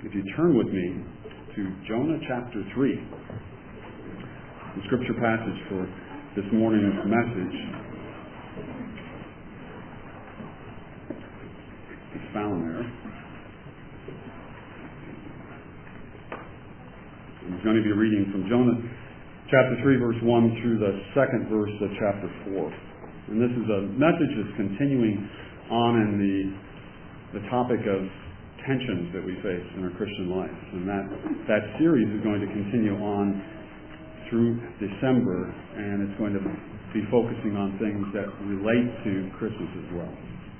If you turn with me to Jonah chapter 3, the scripture passage for this morning's message is found there. I'm going to be reading from Jonah chapter 3, verse 1 through the second verse of chapter 4. And this is a message that's continuing on in the topic of tensions that we face in our Christian life. And that series is going to continue on through December, and it's going to be focusing on things that relate to Christmas as well.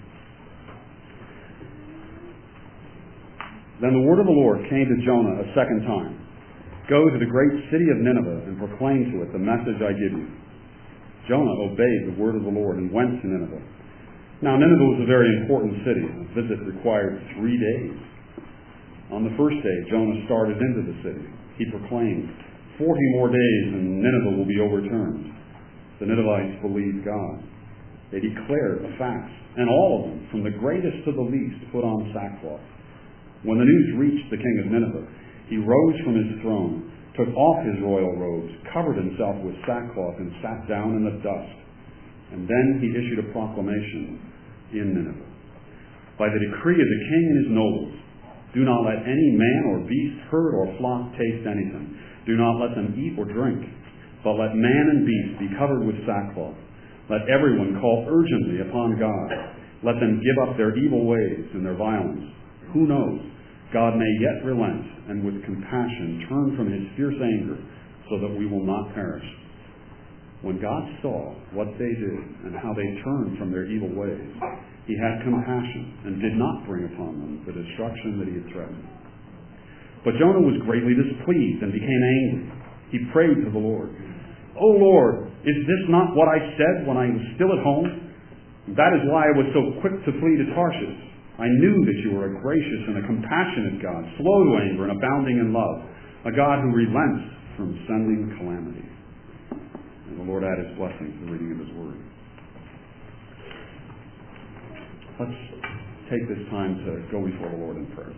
Then the word of the Lord came to Jonah a second time. Go to the great city of Nineveh and proclaim to it the message I give you. Jonah obeyed the word of the Lord and went to Nineveh. Now, Nineveh was a very important city. A visit required 3 days. On the first day, Jonah started into the city. He proclaimed, 40 more days and Nineveh will be overturned. The Ninevites believed God. They declared a fast, and all of them, from the greatest to the least, put on sackcloth. When the news reached the king of Nineveh, he rose from his throne, took off his royal robes, covered himself with sackcloth, and sat down in the dust. And then he issued a proclamation in Nineveh. By the decree of the king and his nobles, do not let any man or beast, herd or flock taste anything. Do not let them eat or drink, but let man and beast be covered with sackcloth. Let everyone call urgently upon God. Let them give up their evil ways and their violence. Who knows? God may yet relent and with compassion turn from his fierce anger so that we will not perish. When God saw what they did and how they turned from their evil ways, he had compassion and did not bring upon them the destruction that he had threatened. But Jonah was greatly displeased and became angry. He prayed to the Lord, O Lord, is this not what I said when I was still at home? That is why I was so quick to flee to Tarshish. I knew that you were a gracious and a compassionate God, slow to anger and abounding in love, a God who relents from sending calamity. And the Lord add his blessing to the reading of his word. Let's take this time to go before the Lord in prayer.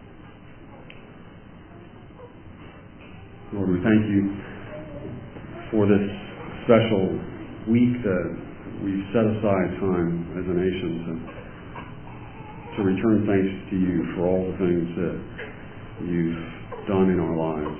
Lord, we thank you for this special week that we've set aside time as a nation to return thanks to you for all the things that you've done in our lives.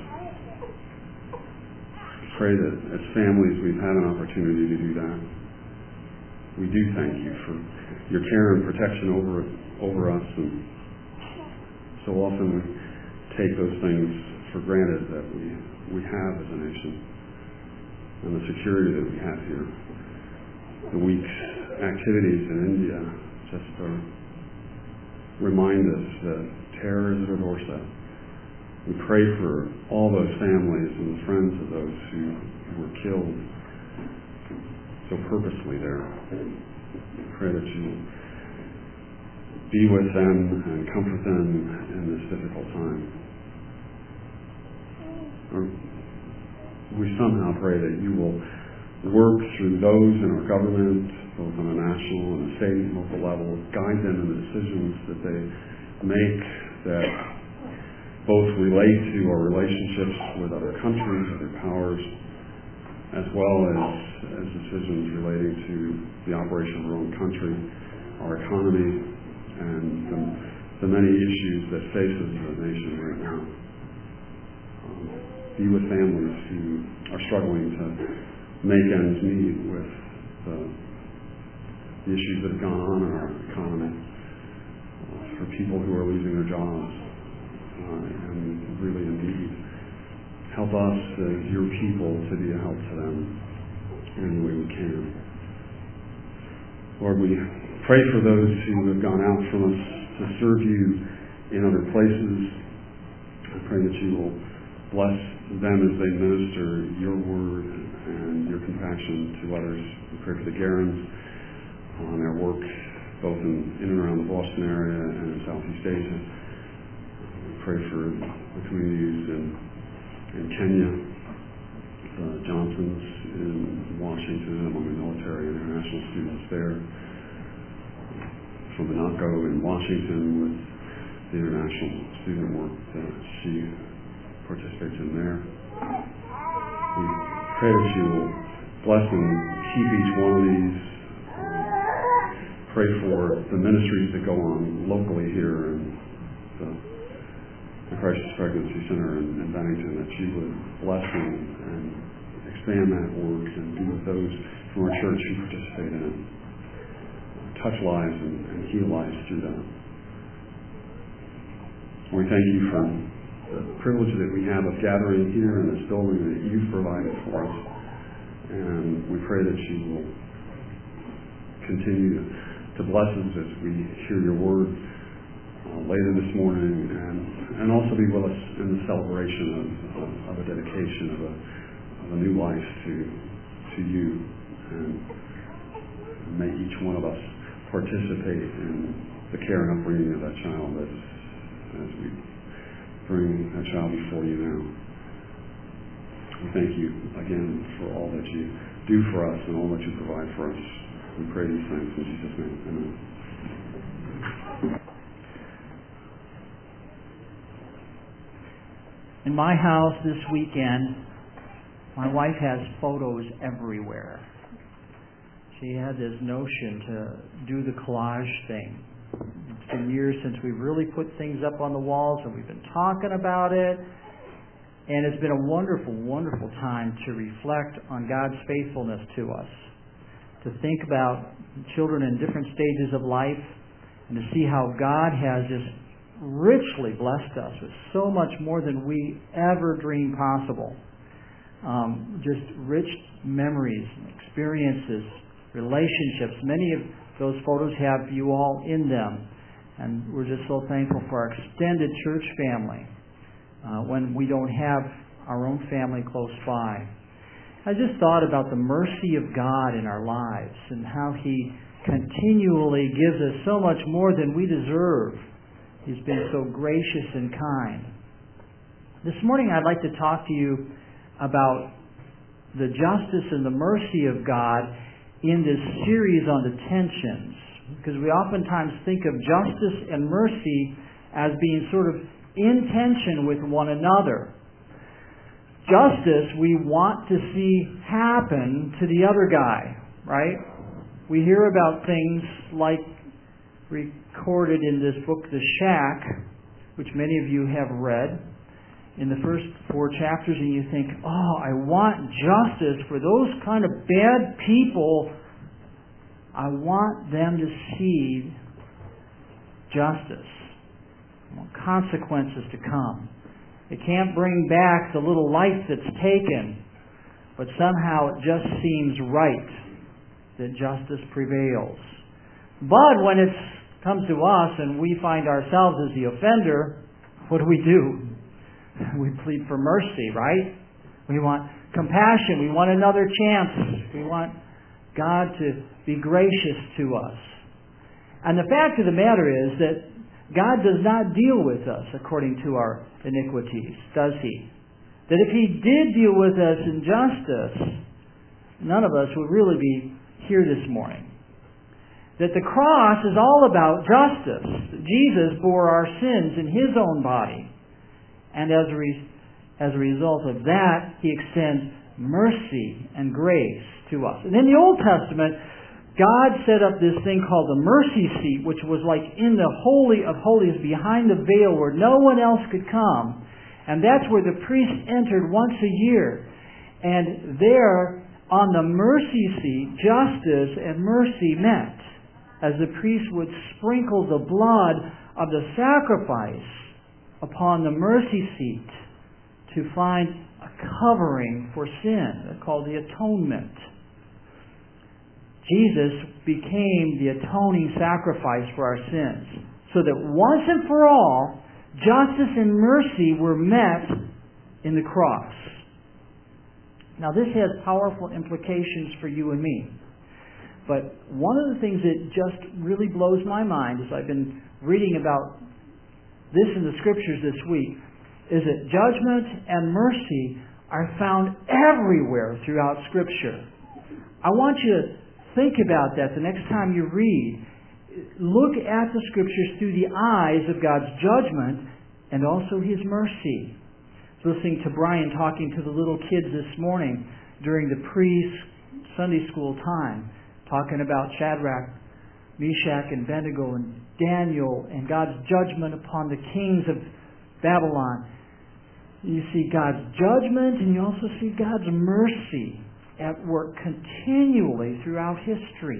Pray that as families we've had an opportunity to do that. We do thank you for your care and protection over us, and so often we take those things for granted that we have as a nation, and the security that we have here. The week's activities in India just remind us that terror is at our doorstep. We pray for all those families and the friends of those who were killed so purposely there. We pray that you be with them and comfort them in this difficult time. We somehow pray that you will work through those in our government, both on a national and a state and local level, guide them in the decisions that they make that both relate to our relationships with other countries, other powers, as well as decisions relating to the operation of our own country, our economy, and the many issues that faces the nation right now. Be with families who are struggling to make ends meet with the issues that have gone on in our economy, for people who are losing their jobs and really in need. Help us as your people to be a help to them in any way we can. Lord, we pray for those who have gone out from us to serve you in other places. I pray that you will bless them as they minister your word and your compassion to others. We pray for the Garens on their work both in and around the Boston area and in Southeast Asia. We pray for the communities in Kenya, the Johnsons in Washington, among the military and international students there, from Monaco in Washington with the international student work that she participates in there. We pray that you will bless and keep each one of these. Pray for the ministries that go on locally here in the Crisis Pregnancy Center in Bennington, that you would bless them and expand that work and be with those from our church who participate in it. Touch lives and heal lives through that. We thank you for the privilege that we have of gathering here in this building that you've provided for us. And we pray that you will continue to bless us as we hear your word later this morning, and also be with us in the celebration of a dedication of a new life to you. And may each one of us participate in the care and upbringing of that child as we bring that child before you now. We thank you again for all that you do for us and all that you provide for us. We pray these things in Jesus' name. Amen. In my house this weekend, my wife has photos everywhere. She had this notion to do the collage thing. It's been years since we've really put things up on the walls, and we've been talking about it. And it's been a wonderful, wonderful time to reflect on God's faithfulness to us, to think about children in different stages of life, and to see how God has just richly blessed us with so much more than we ever dreamed possible. Just rich memories, experiences, relationships. Many of those photos have you all in them, and we're just so thankful for our extended church family when we don't have our own family close by. I just thought about the mercy of God in our lives and how He continually gives us so much more than we deserve. He's been so gracious and kind. This morning I'd like to talk to you about the justice and the mercy of God in this series on the tensions, because we oftentimes think of justice and mercy as being sort of in tension with one another. Justice we want to see happen to the other guy, right? We hear about things like recorded in this book, The Shack, which many of you have read, in the first 4 chapters, and you think, oh, I want justice for those kind of bad people. I want them to see justice. I want consequences to come. It can't bring back the little life that's taken, but somehow it just seems right that justice prevails. But when it comes to us and we find ourselves as the offender, what do? We plead for mercy, right? We want compassion. We want another chance. We want God to be gracious to us. And the fact of the matter is that God does not deal with us according to our iniquities, does He? That if He did deal with us in justice, none of us would really be here this morning. That the cross is all about justice. Jesus bore our sins in His own body. And as a result of that, He extends mercy and grace to us. And in the Old Testament, God set up this thing called the mercy seat, which was like in the Holy of Holies behind the veil where no one else could come. And that's where the priest entered once a year. And there, on the mercy seat, justice and mercy met, as the priest would sprinkle the blood of the sacrifice upon the mercy seat to find a covering for sin, called the atonement. Jesus became the atoning sacrifice for our sins, so that once and for all, justice and mercy were met in the cross. Now this has powerful implications for you and me. But one of the things that just really blows my mind as I've been reading about this in the Scriptures this week is that judgment and mercy are found everywhere throughout Scripture. I want you to think about that the next time you read. look at the Scriptures through the eyes of God's judgment and also His mercy. I was listening to Brian talking to the little kids this morning during the pre-Sunday school time, talking about Shadrach, Meshach, and Abednego, and Daniel, and God's judgment upon the kings of Babylon. You see God's judgment, and you also see God's mercy at work continually throughout history.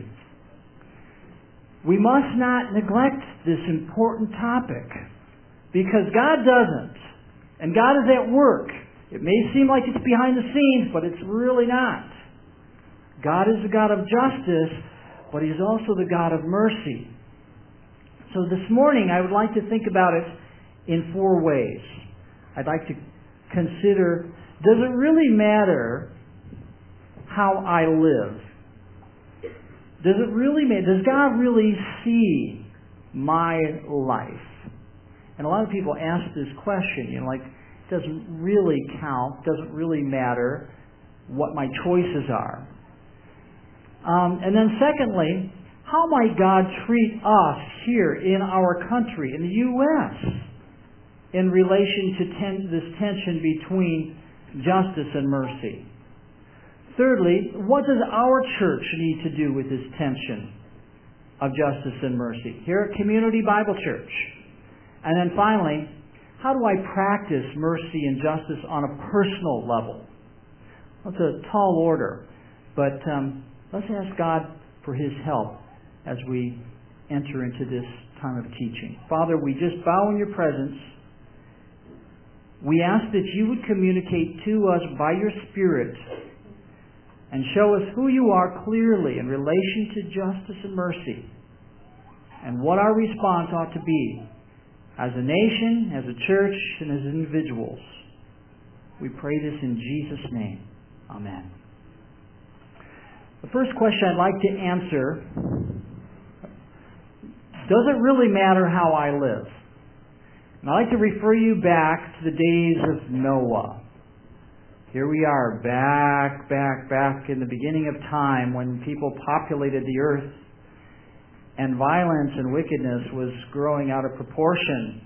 We must not neglect this important topic, because God doesn't. And God is at work. It may seem like it's behind the scenes, but it's really not. God is the God of justice, but He's also the God of mercy. So this morning I would like to think about it in 4 ways. I'd like to consider, does it really matter how I live? Does it really matter? Does God really see my life? And a lot of people ask this question, like, it doesn't really count, doesn't really matter what my choices are. And then secondly, how might God treat us here in our country, in the U.S., in relation to this tension between justice and mercy? Thirdly, what does our church need to do with this tension of justice and mercy here at Community Bible Church? And then finally, how do I practice mercy and justice on a personal level? Well, it's a tall order, but let's ask God for His help as we enter into this time of teaching. Father, we just bow in Your presence. We ask that You would communicate to us by Your Spirit and show us who You are clearly in relation to justice and mercy, and what our response ought to be as a nation, as a church, and as individuals. We pray this in Jesus' name. Amen. The first question I'd like to answer, does it really matter how I live? And I'd like to refer you back to the days of Noah. Here we are, back in the beginning of time, when people populated the earth and violence and wickedness was growing out of proportion.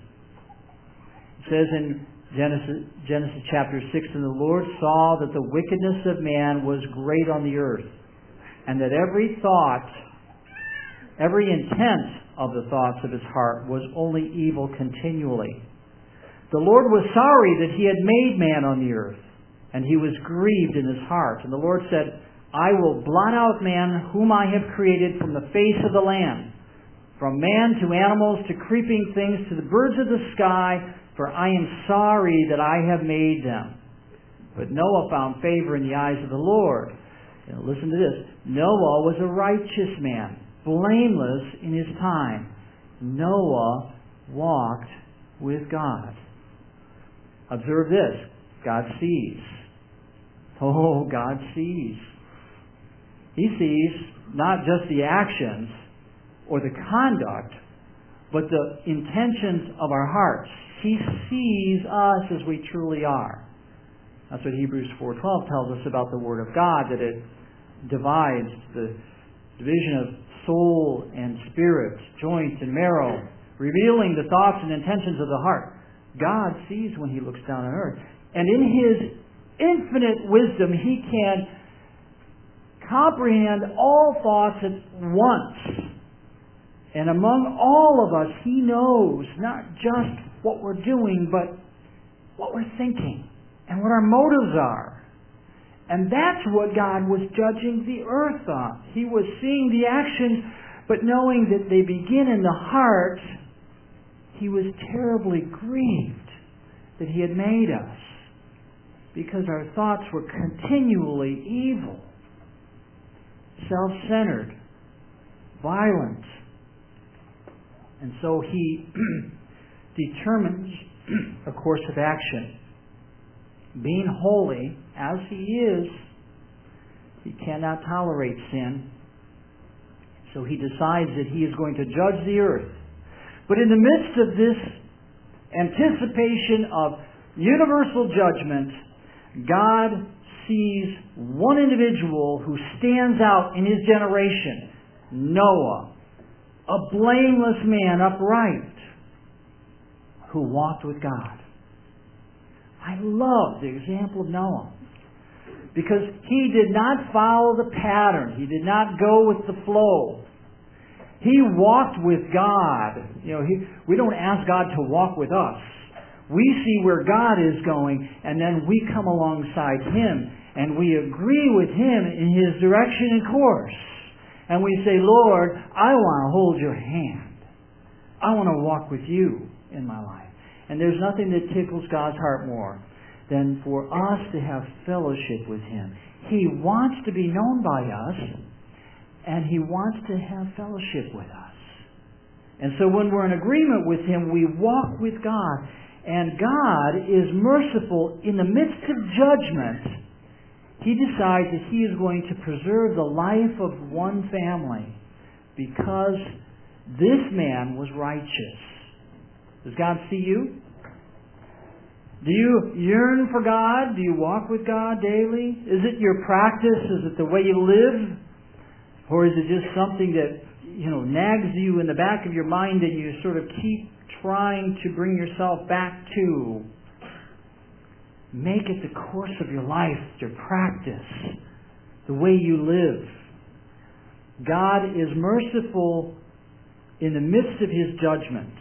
It says in Genesis chapter 6, and the Lord saw that the wickedness of man was great on the earth, and that every thought, every intent of the thoughts of his heart was only evil continually. The Lord was sorry that He had made man on the earth, and He was grieved in His heart. And the Lord said, I will blot out man whom I have created from the face of the land, from man to animals to creeping things to the birds of the sky, for I am sorry that I have made them. But Noah found favor in the eyes of the Lord. Now listen to this. Noah was a righteous man, blameless in his time. Noah walked with God. Observe this. God sees. Oh, God sees. He sees not just the actions or the conduct, but the intentions of our hearts. He sees us as we truly are. That's what Hebrews 4:12 tells us about the Word of God, that it divides the division of soul and spirit, joint and marrow, revealing the thoughts and intentions of the heart. God sees when He looks down on earth. And in His infinite wisdom, He can comprehend all thoughts at once. And among all of us, He knows not just what we're doing, but what we're thinking and what our motives are. And that's what God was judging the earth on. He was seeing the actions, but knowing that they begin in the heart, He was terribly grieved that He had made us, because our thoughts were continually evil, self-centered, violent. And so He determines a course of action. Being holy as He is, He cannot tolerate sin. So He decides that He is going to judge the earth. But in the midst of this anticipation of universal judgment, God sees one individual who stands out in his generation, Noah. a blameless man, upright, who walked with God. I love the example of Noah, because he did not follow the pattern. He did not go with the flow. He walked with God. We don't ask God to walk with us. We see where God is going, and then we come alongside Him, and we agree with Him in His direction and course. And we say, Lord, I want to hold your hand. I want to walk with you in my life. And there's nothing that tickles God's heart more than for us to have fellowship with Him. He wants to be known by us, and He wants to have fellowship with us. And so when we're in agreement with Him, we walk with God. And God is merciful in the midst of judgment. He decides that He is going to preserve the life of one family because this man was righteous. Does God see you? Do you yearn for God? Do you walk with God daily? Is it your practice? Is it the way you live? Or is it just something that, nags you in the back of your mind and you sort of keep trying to bring yourself back to? Make it the course of your life, your practice, the way you live. God is merciful in the midst of His judgment.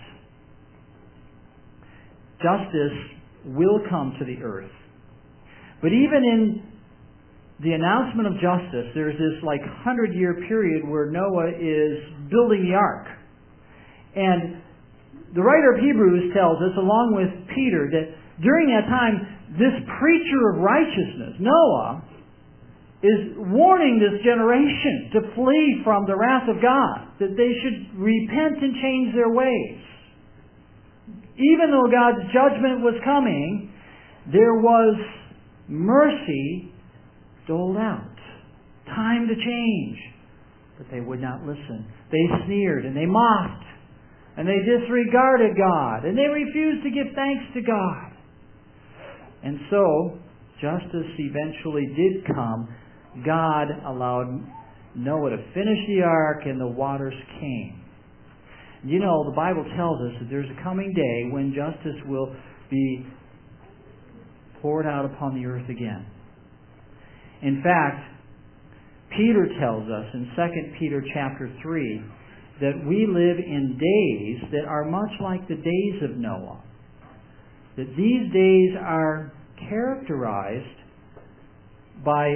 Justice will come to the earth. But even in the announcement of justice, there's this 100-year period where Noah is building the ark. And the writer of Hebrews tells us, along with Peter, that during that time, this preacher of righteousness, Noah, is warning this generation to flee from the wrath of God, that they should repent and change their ways. Even though God's judgment was coming, there was mercy doled out. Time to change. But they would not listen. They sneered and they mocked. And they disregarded God. And they refused to give thanks to God. And so, justice eventually did come. God allowed Noah to finish the ark and the waters came. The Bible tells us that there's a coming day when justice will be poured out upon the earth again. In fact, Peter tells us in 2 Peter chapter 3 that we live in days that are much like the days of Noah. That these days are characterized by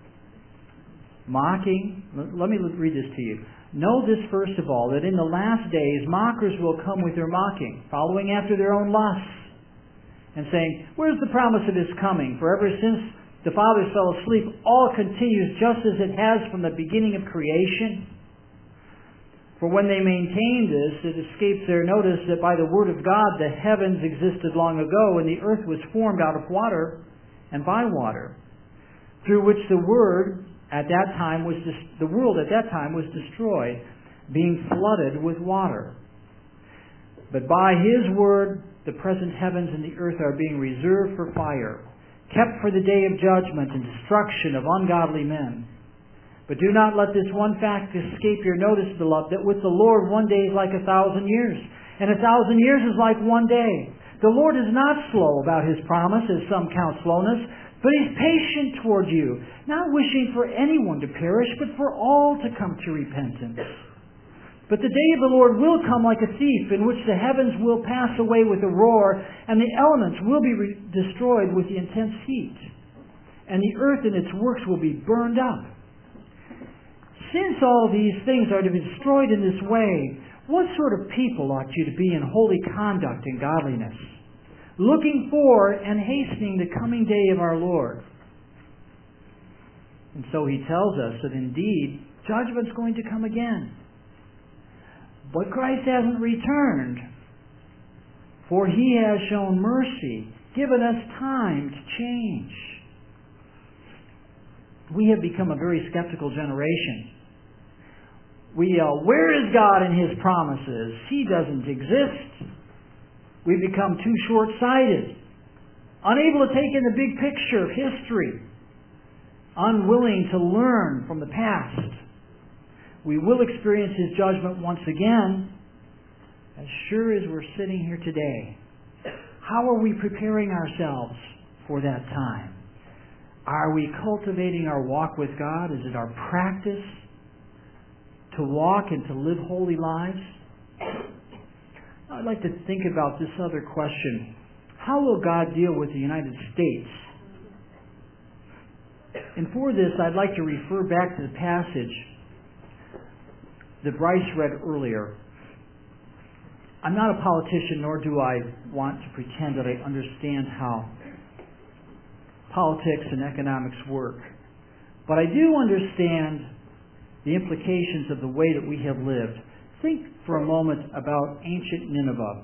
mocking. Let me read this to you. Know this first of all, that in the last days mockers will come with their mocking, following after their own lusts, and saying, where's the promise of His coming? For ever since the fathers fell asleep, all continues just as it has from the beginning of creation. For when they maintain this, it escapes their notice that by the word of God the heavens existed long ago, and the earth was formed out of water and by water, through which the world at that time was destroyed, being flooded with water. But by His word the present heavens and the earth are being reserved for fire, kept for the day of judgment and destruction of ungodly men. But do not let this one fact escape your notice, beloved, that with the Lord one day is like 1,000 years, and 1,000 years is like one day. The Lord is not slow about His promise, as some count slowness, but He's patient toward you, not wishing for anyone to perish, but for all to come to repentance. But the day of the Lord will come like a thief, in which the heavens will pass away with a roar, and the elements will be destroyed with the intense heat, and the earth and its works will be burned up. Since all these things are to be destroyed in this way, what sort of people ought you to be in holy conduct and godliness, looking for and hastening the coming day of our Lord? And so he tells us that indeed, judgment's going to come again. But Christ hasn't returned, for He has shown mercy, given us time to change. We have become a very skeptical generation. Where is God in His promises? He doesn't exist. We've become too short-sighted, unable to take in the big picture of history, unwilling to learn from the past. We will experience His judgment once again, as sure as we're sitting here today. How are we preparing ourselves for that time? Are we cultivating our walk with God? Is it our practice to walk and to live holy lives? I'd like to think about this other question. How will God deal with the United States? And for this, I'd like to refer back to the passage that Bryce read earlier. I'm not a politician, nor do I want to pretend that I understand how politics and economics work. But I do understand the implications of the way that we have lived. Think for a moment about ancient Nineveh.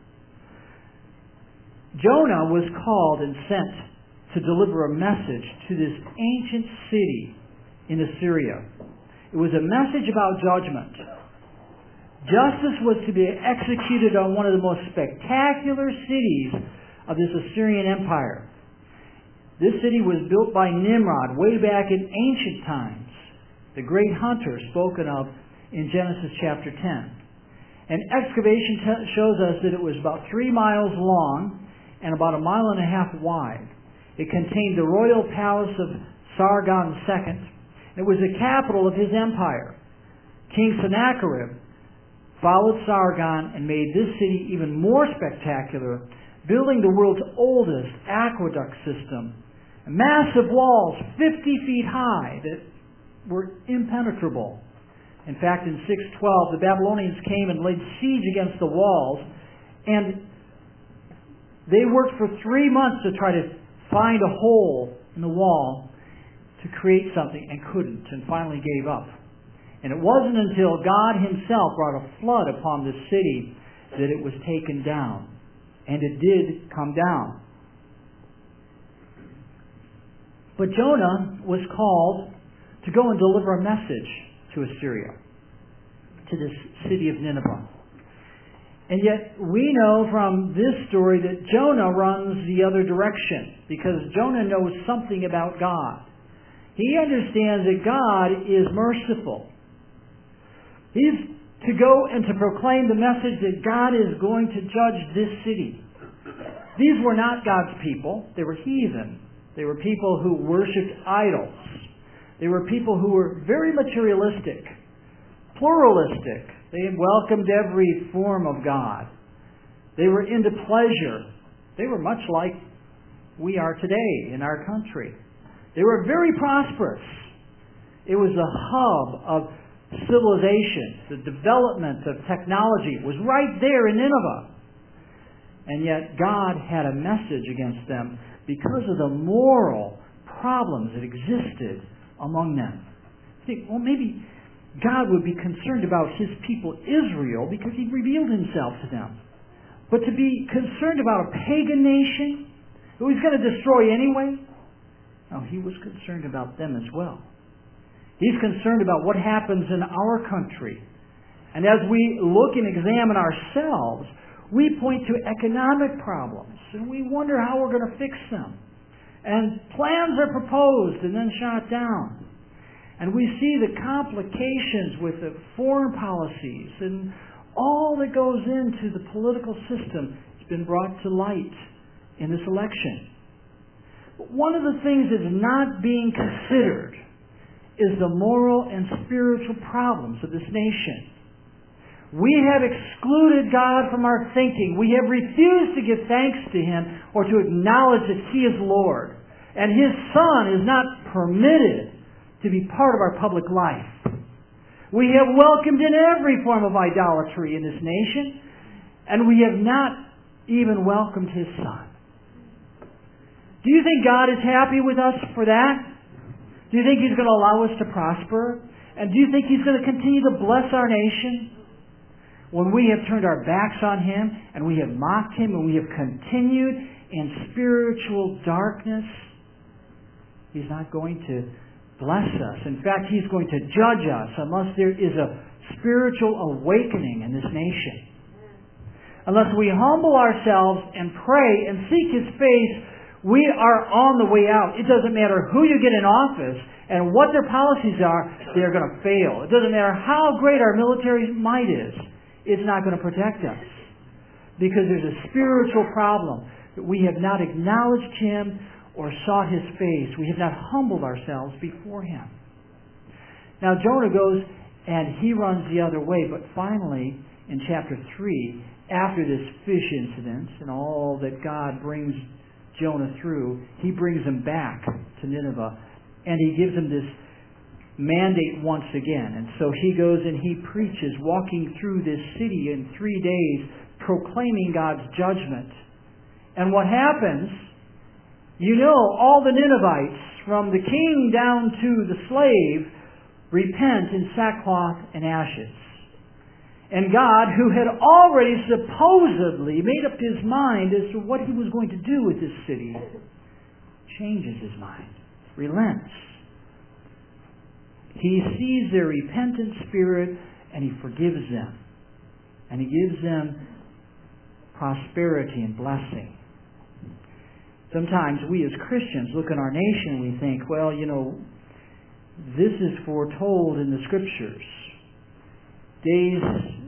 Jonah was called and sent to deliver a message to this ancient city in Assyria. It was a message about judgment. Justice was to be executed on one of the most spectacular cities of this Assyrian Empire. This city was built by Nimrod way back in ancient times, the great hunter spoken of in Genesis chapter 10. And excavation shows us that it was about 3 miles long and about 1.5 miles wide. It contained the royal palace of Sargon II. It was the capital of his empire. King Sennacherib followed Sargon and made this city even more spectacular, building the world's oldest aqueduct system. Massive walls, 50 feet high, that were impenetrable. In fact, in 612, the Babylonians came and laid siege against the walls, and they worked for 3 months to try to find a hole in the wall to create something, and couldn't, and finally gave up. And it wasn't until God Himself brought a flood upon this city that it was taken down. And it did come down. But Jonah was called to go and deliver a message to Assyria, to this city of Nineveh. And yet we know from this story that Jonah runs the other direction, because Jonah knows something about God. He understands that God is merciful. He's to go and to proclaim the message that God is going to judge this city. These were not God's people. They were heathen. They were people who worshipped idols. They were people who were very materialistic, pluralistic. They welcomed every form of God. They were into pleasure. They were much like we are today in our country. They were very prosperous. It was a hub of civilization. The development of technology was right there in Nineveh. And yet God had a message against them because of the moral problems that existed among them. Think, well, maybe God would be concerned about His people Israel because He revealed Himself to them. But to be concerned about a pagan nation who He's going to destroy anyway? No, He was concerned about them as well. He's concerned about what happens in our country. And as we look and examine ourselves, we point to economic problems, and we wonder how we're going to fix them. And plans are proposed and then shot down. And we see the complications with the foreign policies and all that goes into the political system has been brought to light in this election. But one of the things that's not being considered is the moral and spiritual problems of this nation. We have excluded God from our thinking. We have refused to give thanks to Him or to acknowledge that He is Lord. And His Son is not permitted to be part of our public life. We have welcomed in every form of idolatry in this nation, and we have not even welcomed His Son. Do you think God is happy with us for that? Do you think He's going to allow us to prosper? And do you think He's going to continue to bless our nation? When we have turned our backs on Him, and we have mocked Him, and we have continued in spiritual darkness, He's not going to bless us. In fact, He's going to judge us unless there is a spiritual awakening in this nation. Unless we humble ourselves and pray and seek His face, we are on the way out. It doesn't matter who you get in office. And what their policies are, they're going to fail. It doesn't matter how great our military might is, it's not going to protect us. Because there's a spiritual problem. That we have not acknowledged Him or sought His face. We have not humbled ourselves before Him. Now Jonah goes and he runs the other way. But finally, in chapter 3, after this fish incident and all that God brings Jonah through, He brings him back to Nineveh. And He gives him this mandate once again. And so he goes and he preaches, walking through this city in 3 days, proclaiming God's judgment. And what happens, you know, all the Ninevites, from the king down to the slave, repent in sackcloth and ashes. And God, who had already supposedly made up His mind as to what He was going to do with this city, changes His mind, relents. He sees their repentant spirit and He forgives them. And He gives them prosperity and blessing. Sometimes we as Christians look at our nation and we think, well, you know, this is foretold in the Scriptures. Days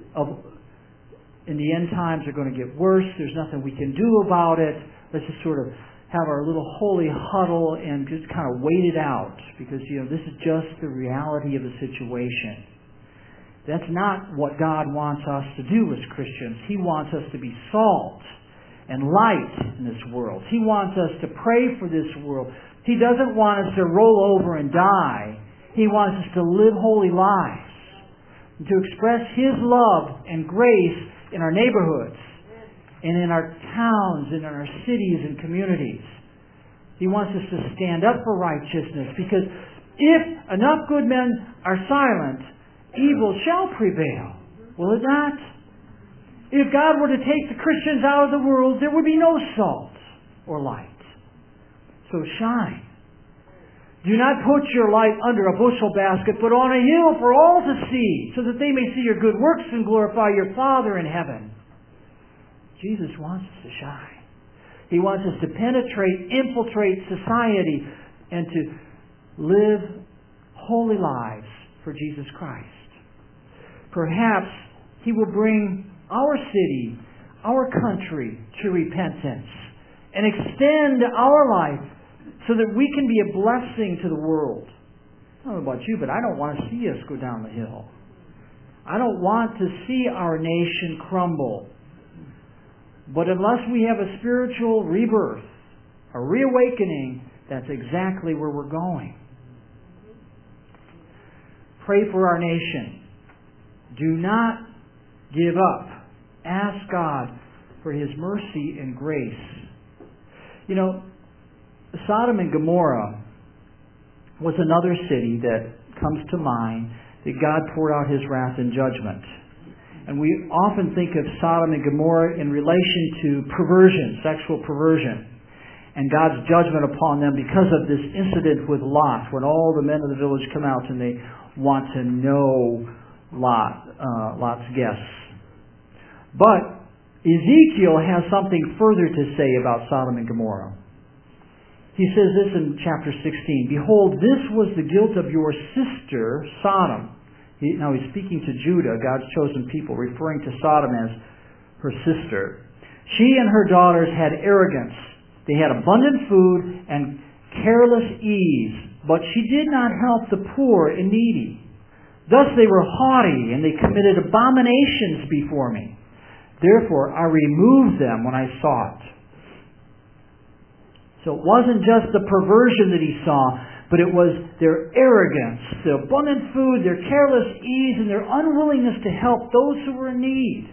in the end times are going to get worse. There's nothing we can do about it. Let's just sort of have our little holy huddle and just kind of wait it out, because, you know, this is just the reality of the situation. That's not what God wants us to do as Christians. He wants us to be salt and light in this world. He wants us to pray for this world. He doesn't want us to roll over and die. He wants us to live holy lives, and to express His love and grace in our neighborhoods, and in our towns, and in our cities and communities. He wants us to stand up for righteousness, because if enough good men are silent, evil shall prevail. Will it not? If God were to take the Christians out of the world, there would be no salt or light. So shine. Do not put your light under a bushel basket, but on a hill for all to see, so that they may see your good works and glorify your Father in heaven. Jesus wants us to shine. He wants us to penetrate, infiltrate society, and to live holy lives for Jesus Christ. Perhaps He will bring our city, our country to repentance, and extend our life so that we can be a blessing to the world. I don't know about you, but I don't want to see us go down the hill. I don't want to see our nation crumble. But unless we have a spiritual rebirth, a reawakening, that's exactly where we're going. Pray for our nation. Do not give up. Ask God for His mercy and grace. You know, Sodom and Gomorrah was another city that comes to mind that God poured out His wrath and judgment. And we often think of Sodom and Gomorrah in relation to perversion, sexual perversion, and God's judgment upon them because of this incident with Lot, when all the men of the village come out and they want to know Lot's guests. But Ezekiel has something further to say about Sodom and Gomorrah. He says this in chapter 16, "Behold, this was the guilt of your sister Sodom." Now he's speaking to Judah, God's chosen people, referring to Sodom as her sister. "She and her daughters had arrogance. They had abundant food and careless ease, but she did not help the poor and needy. Thus they were haughty, and they committed abominations before me. Therefore I removed them when I saw it." So it wasn't just the perversion that he saw, but it was their arrogance, their abundant food, their careless ease, and their unwillingness to help those who were in need.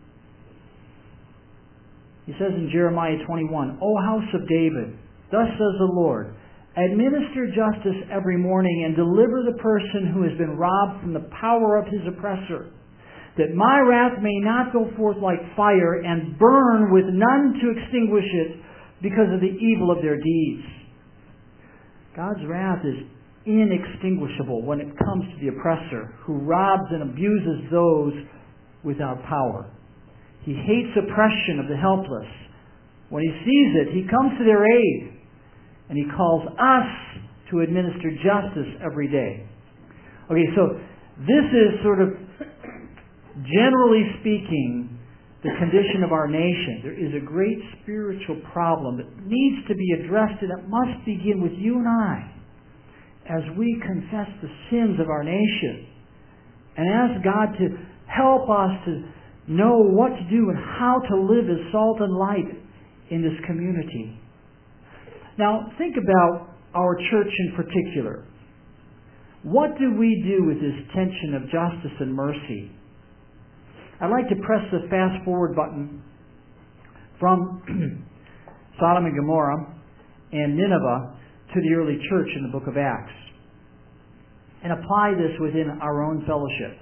He says in Jeremiah 21, "O house of David, thus says the Lord, administer justice every morning and deliver the person who has been robbed from the power of his oppressor, that my wrath may not go forth like fire and burn with none to extinguish it because of the evil of their deeds." God's wrath is inextinguishable when it comes to the oppressor who robs and abuses those without power. He hates oppression of the helpless. When He sees it, He comes to their aid, and He calls us to administer justice every day. Okay, so this is sort of, generally speaking, the condition of our nation. There is a great spiritual problem that needs to be addressed, and it must begin with you and I as we confess the sins of our nation and ask God to help us to know what to do and how to live as salt and light in this community. Now, think about our church in particular. What do we do with this tension of justice and mercy? I'd like to press the fast forward button from Sodom and Gomorrah and Nineveh to the early church in the book of Acts and apply this within our own fellowship.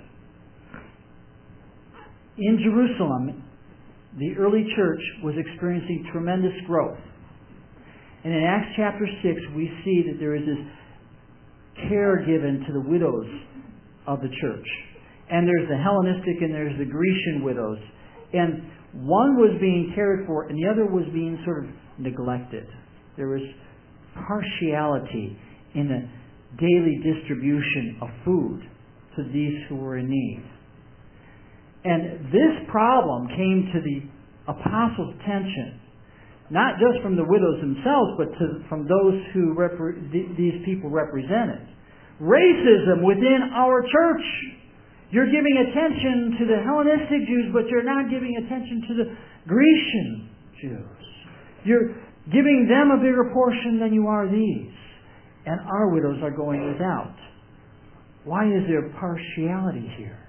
In Jerusalem, the early church was experiencing tremendous growth. And in Acts chapter 6, we see that there is this care given to the widows of the church. And there's the Hellenistic and there's the Grecian widows. And one was being cared for and the other was being sort of neglected. There was partiality in the daily distribution of food to these who were in need. And this problem came to the apostles' attention, not just from the widows themselves, but from those who these people represented. Racism within our church. You're giving attention to the Hellenistic Jews, but you're not giving attention to the Grecian Jews. You're giving them a bigger portion than you are these. And our widows are going without. Why is there partiality here?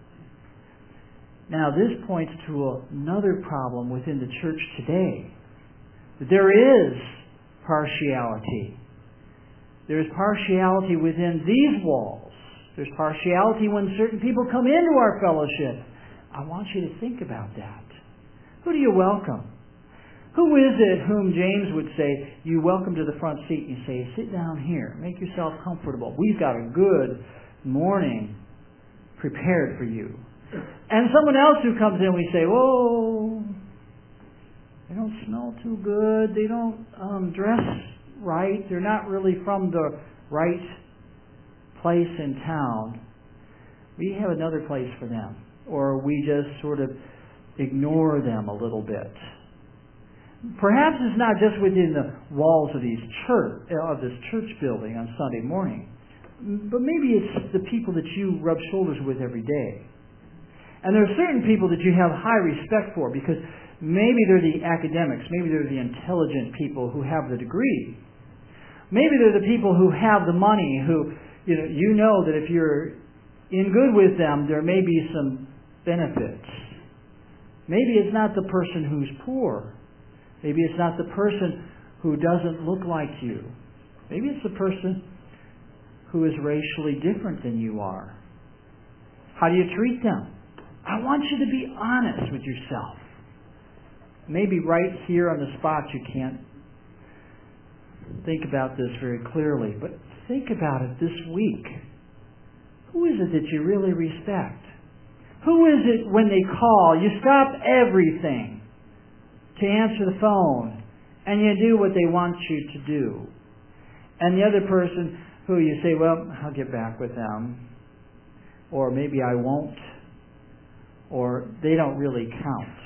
Now, this points to another problem within the church today. There is partiality. There's partiality within these walls. There's partiality when certain people come into our fellowship. I want you to think about that. Who do you welcome? Who is it whom James would say, you welcome to the front seat? You say, sit down here. Make yourself comfortable. We've got a good morning prepared for you. And someone else who comes in, we say, whoa, they don't smell too good. They don't dress right. They're not really from the right place in town. We have another place for them. Or we just sort of ignore them a little bit. Perhaps it's not just within the walls of this church building on Sunday morning, but maybe it's the people that you rub shoulders with every day. And there are certain people that you have high respect for because maybe they're the academics, maybe they're the intelligent people who have the degree. Maybe they're the people who have the money, who you know that if you're in good with them, there may be some benefits. Maybe it's not the person who's poor. Maybe it's not the person who doesn't look like you. Maybe it's the person who is racially different than you are. How do you treat them? I want you to be honest with yourself. Maybe right here on the spot you can't think about this very clearly, but think about it this week. Who is it that you really respect? Who is it when they call, you stop everything to answer the phone and you do what they want you to do? And the other person who you say, well, I'll get back with them, or maybe I won't, or they don't really count.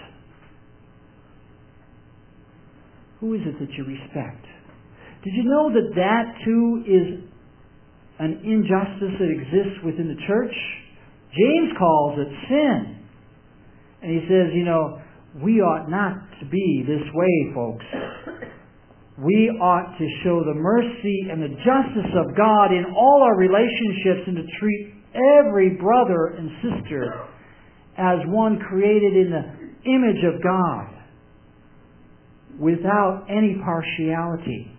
Who is it that you respect? Did you know that that too is an injustice that exists within the church? James calls it sin. And he says, we ought not to be this way, folks. We ought to show the mercy and the justice of God in all our relationships and to treat every brother and sister as one created in the image of God without any partiality.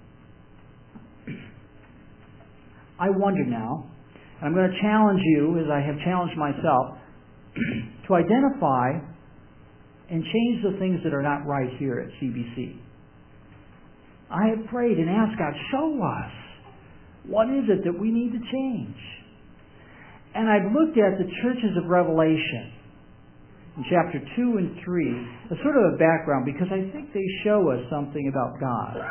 I wonder now, and I'm going to challenge you, as I have challenged myself, to identify and change the things that are not right here at CBC. I have prayed and asked God, show us. What is it that we need to change? And I've looked at the churches of Revelation in chapter 2 and 3 as sort of a background because I think they show us something about God.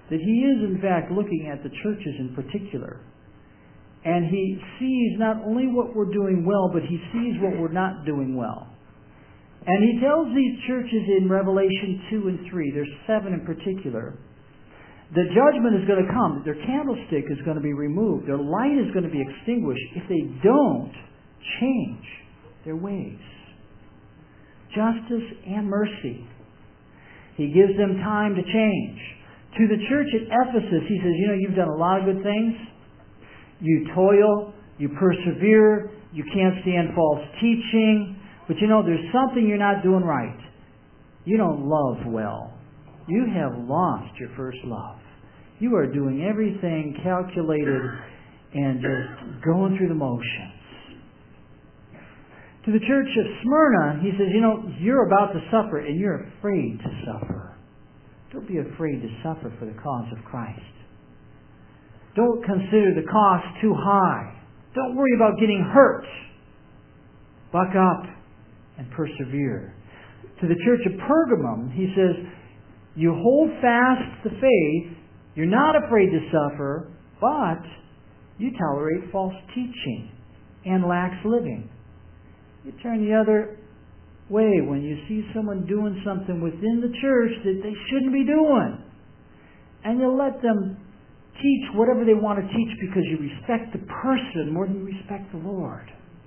that He is in fact looking at the churches in particular. And He sees not only what we're doing well, but He sees what we're not doing well. And He tells these churches in Revelation 2 and 3, there's 7 in particular, the judgment is going to come. Their candlestick is going to be removed. Their light is going to be extinguished if they don't change their ways. Justice and mercy. He gives them time to change. To the church at Ephesus, He says, you've done a lot of good things. You toil, you persevere, you can't stand false teaching, but there's something you're not doing right. You don't love well. You have lost your first love. You are doing everything calculated and just going through the motions. To the church of Smyrna, He says, you're about to suffer and you're afraid to suffer. Don't be afraid to suffer for the cause of Christ. Don't consider the cost too high. Don't worry about getting hurt. Buck up and persevere. To the church of Pergamum, He says, you hold fast the faith, you're not afraid to suffer, but you tolerate false teaching and lax living. You turn the other way when you see someone doing something within the church that they shouldn't be doing. And you let them teach whatever they want to teach because you respect the person more than you respect the Lord.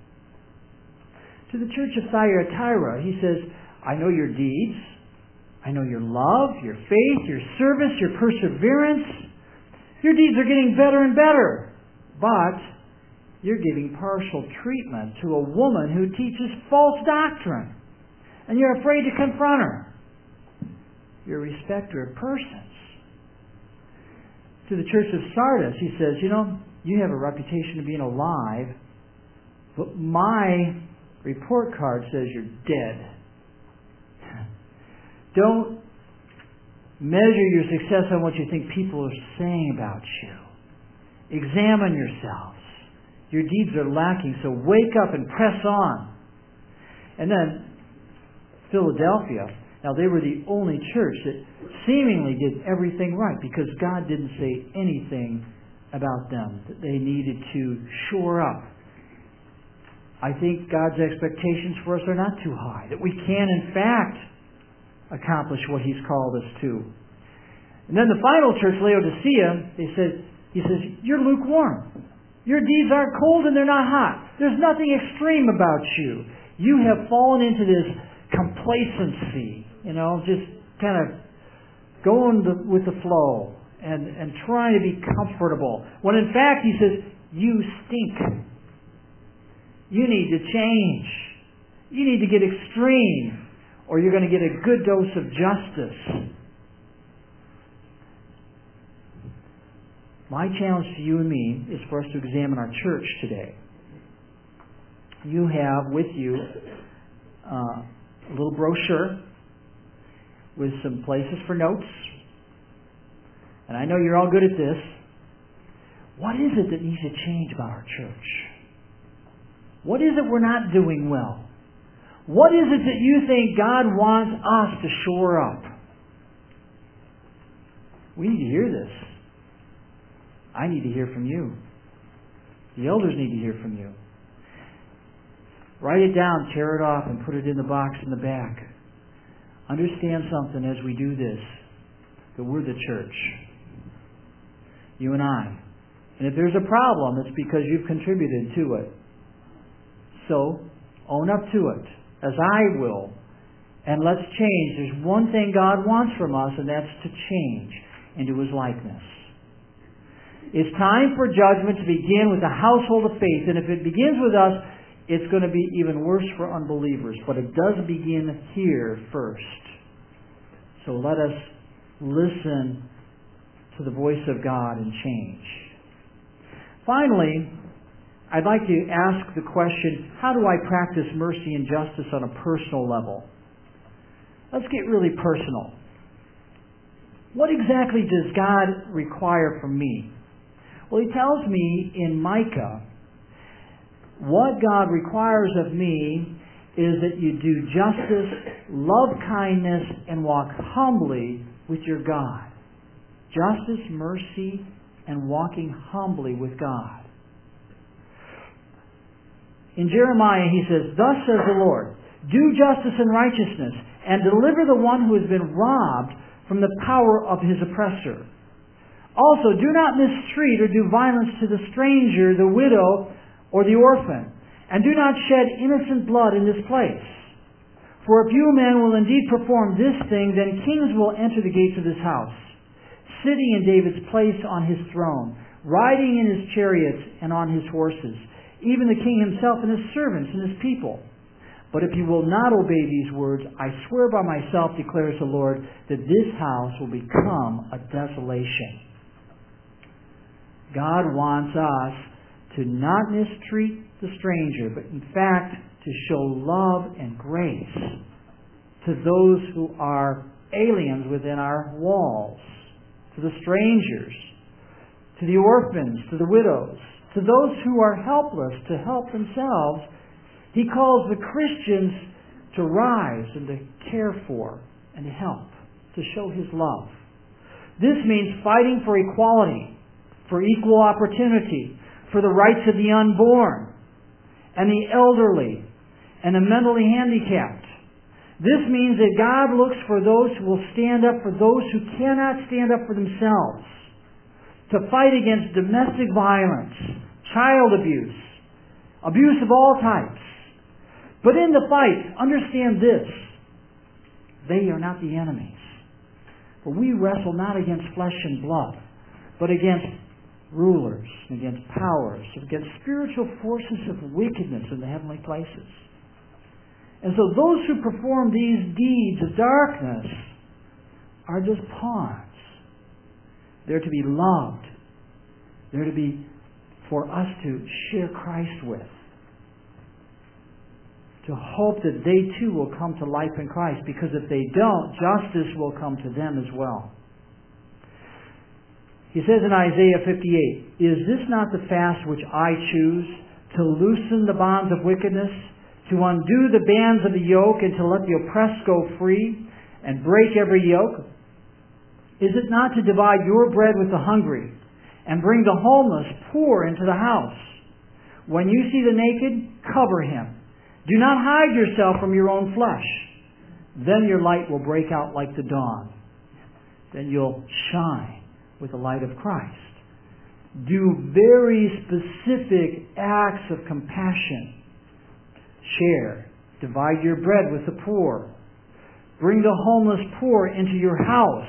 To the church of Thyatira, He says, I know your deeds. I know your love, your faith, your service, your perseverance. Your deeds are getting better and better. But you're giving partial treatment to a woman who teaches false doctrine. And you're afraid to confront her. You're a respecter of persons. To the church of Sardis, He says, you have a reputation of being alive, but my report card says you're dead. Don't measure your success on what you think people are saying about you. Examine yourselves. Your deeds are lacking, so wake up and press on. And then Philadelphia, now they were the only church that seemingly did everything right because God didn't say anything about them that they needed to shore up. I think God's expectations for us are not too high, that we can in fact accomplish what He's called us to. And then the final church, Laodicea, He says, you're lukewarm. Your deeds aren't cold and they're not hot. There's nothing extreme about you. You have fallen into this complacency, just kind of going with the flow and trying to be comfortable. When in fact, He says, you stink. You need to change. You need to get extreme, or you're going to get a good dose of justice. My challenge to you and me is for us to examine our church today. You have with you a little brochure with some places for notes. And I know you're all good at this. What is it that needs to change about our church? What is it we're not doing well? What is it that you think God wants us to shore up? We need to hear this. I need to hear from you. The elders need to hear from you. Write it down, tear it off, and put it in the box in the back. Understand something as we do this, that we're the church. You and I. And if there's a problem, it's because you've contributed to it. So, own up to it, as I will. And let's change. There's one thing God wants from us, and that's to change into His likeness. It's time for judgment to begin with the household of faith. And if it begins with us, it's going to be even worse for unbelievers. But it does begin here first. So let us listen to the voice of God and change. Finally, I'd like to ask the question, how do I practice mercy and justice on a personal level? Let's get really personal. What exactly does God require from me? Well, He tells me in Micah, what God requires of me is that you do justice, love kindness, and walk humbly with your God. justice, mercy, and walking humbly with God. In Jeremiah, he says, "Thus says the Lord, do justice and righteousness, and deliver the one who has been robbed from the power of his oppressor. Also, do not mistreat or do violence to the stranger, the widow, or the orphan, and do not shed innocent blood in this place. For if you men will indeed perform this thing, then kings will enter the gates of this house, sitting in David's place on his throne, riding in his chariots and on his horses, even the king himself and his servants and his people. But if you will not obey these words, I swear by myself, declares the Lord, that this house will become a desolation." God wants us to not mistreat the stranger, but in fact to show love and grace to those who are aliens within our walls, to the strangers, to the orphans, to the widows, to those who are helpless to help themselves. He calls the Christians to rise and to care for and to help, to show His love. This means fighting for equality, for equal opportunity, for the rights of the unborn and the elderly and the mentally handicapped. This means that God looks for those who will stand up for those who cannot stand up for themselves, to fight against domestic violence, child abuse, abuse of all types. But in the fight, understand this: they are not the enemies. For we wrestle not against flesh and blood, but against rulers, against powers, against spiritual forces of wickedness in the heavenly places. And so those who perform these deeds of darkness are just pawns. They're to be loved. They're to be for us to share Christ with, to hope that they too will come to life in Christ, because if they don't, justice will come to them as well. He says in Isaiah 58, "Is this not the fast which I choose, to loosen the bonds of wickedness, to undo the bands of the yoke, and to let the oppressed go free, and break every yoke? Is it not to divide your bread with the hungry, and bring the homeless poor into the house? When you see the naked, cover him. Do not hide yourself from your own flesh. Then your light will break out like the dawn. Then you'll shine with the light of Christ." Do very specific acts of compassion. Share. Divide your bread with the poor. Bring the homeless poor into your house.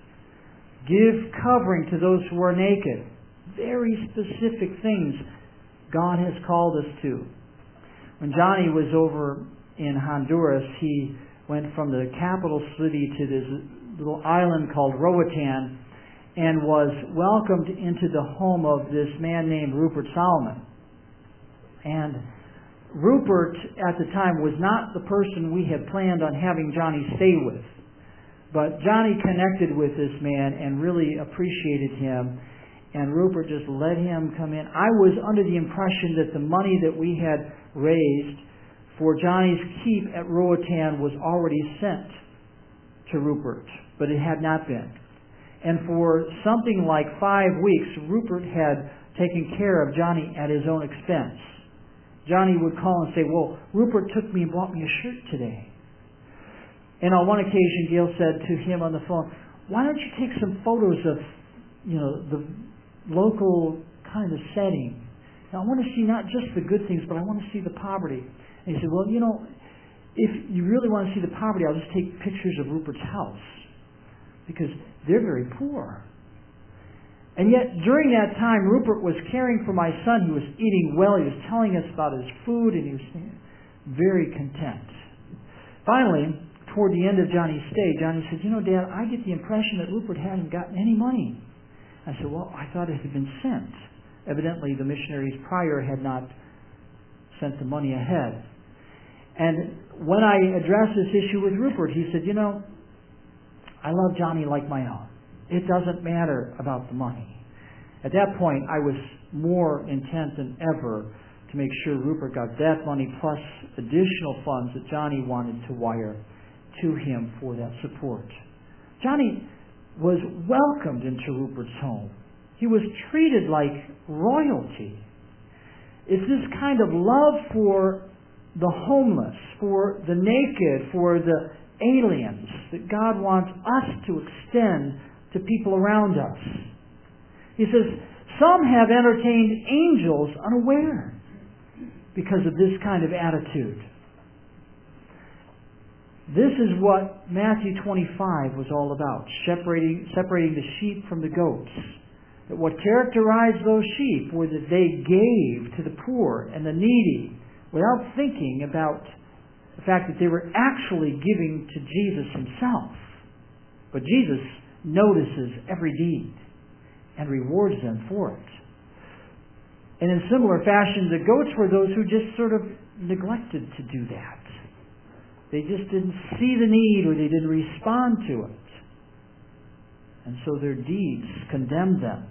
Give covering to those who are naked. Very specific things God has called us to. When Johnny was over in Honduras, he went from the capital city to this little island called Roatan, and was welcomed into the home of this man named Rupert Solomon. And Rupert, at the time, was not the person we had planned on having Johnny stay with. But Johnny connected with this man and really appreciated him, and Rupert just let him come in. I was under the impression that the money that we had raised for Johnny's keep at Roatan was already sent to Rupert, but it had not been. And for something like 5 weeks, Rupert had taken care of Johnny at his own expense. Johnny would call and say, "Well, Rupert took me and bought me a shirt today." And on one occasion, Gail said to him on the phone, "Why don't you take some photos of, the local kind of setting? Now, I want to see not just the good things, but I want to see the poverty." And he said, "Well, if you really want to see the poverty, I'll just take pictures of Rupert's house, because they're very poor." And yet, during that time, Rupert was caring for my son. He was eating well. He was telling us about his food, and he was very content. Finally, toward the end of Johnny's stay, Johnny said, "Dad, I get the impression that Rupert hasn't gotten any money." I said, "Well, I thought it had been sent." Evidently, the missionaries prior had not sent the money ahead. And when I addressed this issue with Rupert, he said, "I love Johnny like my own. It doesn't matter about the money." At that point, I was more intent than ever to make sure Rupert got that money plus additional funds that Johnny wanted to wire to him for that support. Johnny was welcomed into Rupert's home. He was treated like royalty. It's this kind of love for the homeless, for the naked, for the aliens that God wants us to extend to people around us. He says, some have entertained angels unaware because of this kind of attitude. This is what Matthew 25 was all about, separating the sheep from the goats. That what characterized those sheep was that they gave to the poor and the needy without thinking about the fact that they were actually giving to Jesus himself. But Jesus notices every deed and rewards them for it. And in similar fashion, the goats were those who just sort of neglected to do that. They just didn't see the need, or they didn't respond to it. And so their deeds condemned them.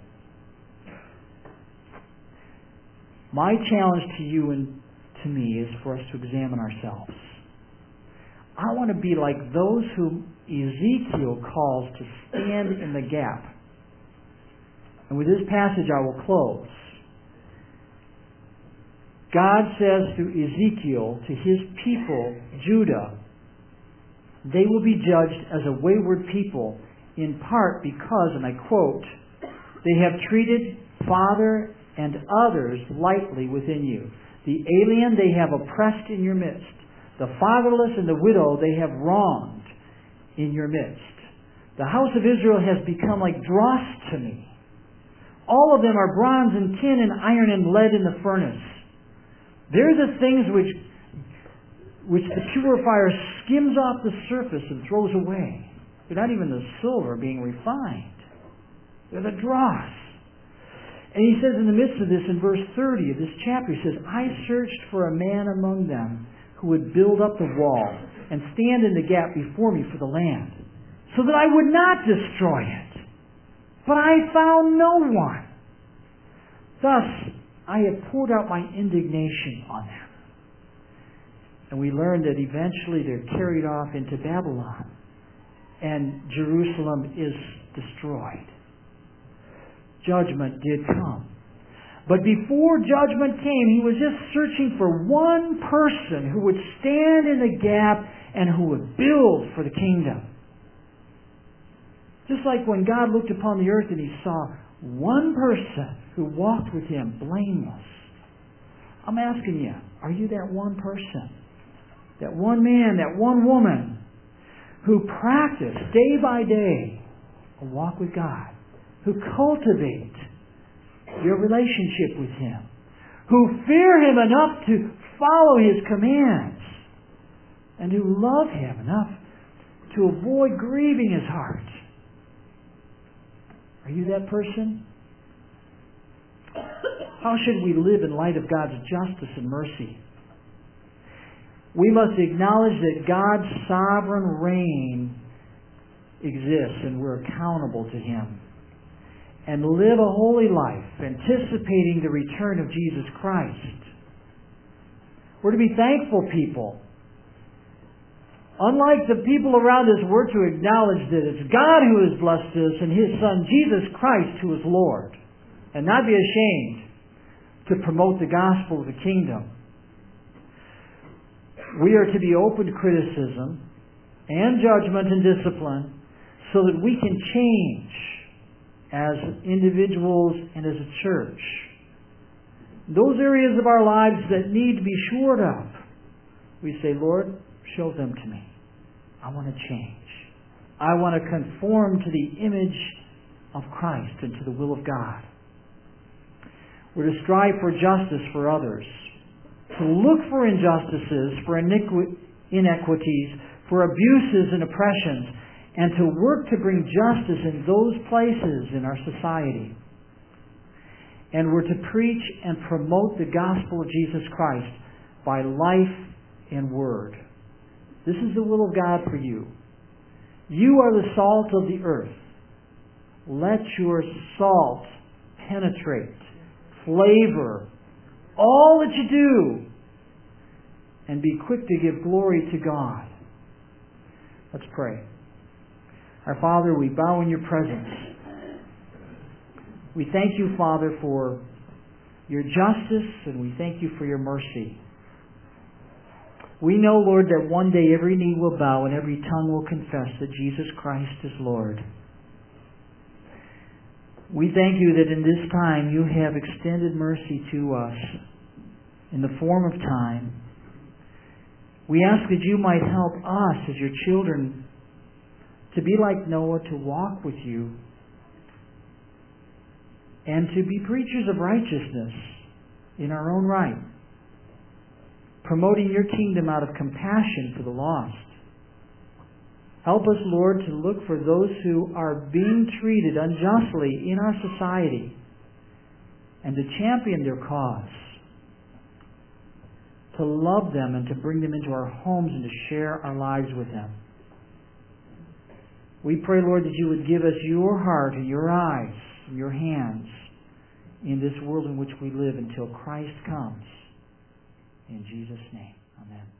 My challenge to you and to me is for us to examine ourselves. I want to be like those whom Ezekiel calls to stand in the gap. And with this passage I will close. God says through Ezekiel to his people, Judah, they will be judged as a wayward people, in part because, and I quote, they have treated father and others lightly within you. The alien they have oppressed in your midst. The fatherless and the widow they have wronged in your midst. The house of Israel has become like dross to me. All of them are bronze and tin and iron and lead in the furnace. They're the things which the purifier skims off the surface and throws away. They're not even the silver being refined. They're the dross. And he says in the midst of this, in verse 30 of this chapter, he says, I searched for a man among them who would build up the wall and stand in the gap before me for the land, so that I would not destroy it. But I found no one. Thus, I have poured out my indignation on them. And we learn that eventually they're carried off into Babylon, and Jerusalem is destroyed. Judgment did come. But before judgment came, he was just searching for one person who would stand in the gap and who would build for the kingdom. Just like when God looked upon the earth and he saw one person who walked with him blameless. I'm asking you, are you that one person? That one man, that one woman who practice day by day a walk with God, who cultivate your relationship with him, who fear him enough to follow his commands, and who love him enough to avoid grieving his heart? Are you that person? How should we live in light of God's justice and mercy? We must acknowledge that God's sovereign reign exists and we're accountable to him. And live a holy life, anticipating the return of Jesus Christ. We're to be thankful people. Unlike the people around us, we're to acknowledge that it's God who has blessed us and his Son, Jesus Christ, who is Lord. And not be ashamed to promote the gospel of the kingdom. We are to be open to criticism and judgment and discipline so that we can change as individuals and as a church. Those areas of our lives that need to be shored up, we say, Lord, show them to me. I want to change. I want to conform to the image of Christ and to the will of God. We're to strive for justice for others, to look for injustices, for inequities, for abuses and oppressions, and to work to bring justice in those places in our society. And we're to preach and promote the gospel of Jesus Christ by life and word. This is the will of God for you. You are the salt of the earth. Let your salt penetrate, flavor all that you do, and be quick to give glory to God. Let's pray. Our Father, we bow in your presence. We thank you, Father, for your justice, and we thank you for your mercy. We know, Lord, that one day every knee will bow and every tongue will confess that Jesus Christ is Lord. We thank you that in this time you have extended mercy to us in the form of time. We ask that you might help us as your children to be like Noah, to walk with you, and to be preachers of righteousness in our own right, promoting your kingdom out of compassion for the lost. Help us, Lord, to look for those who are being treated unjustly in our society and to champion their cause, to love them and to bring them into our homes and to share our lives with them. We pray, Lord, that you would give us your heart and your eyes and your hands in this world in which we live until Christ comes. In Jesus' name, amen.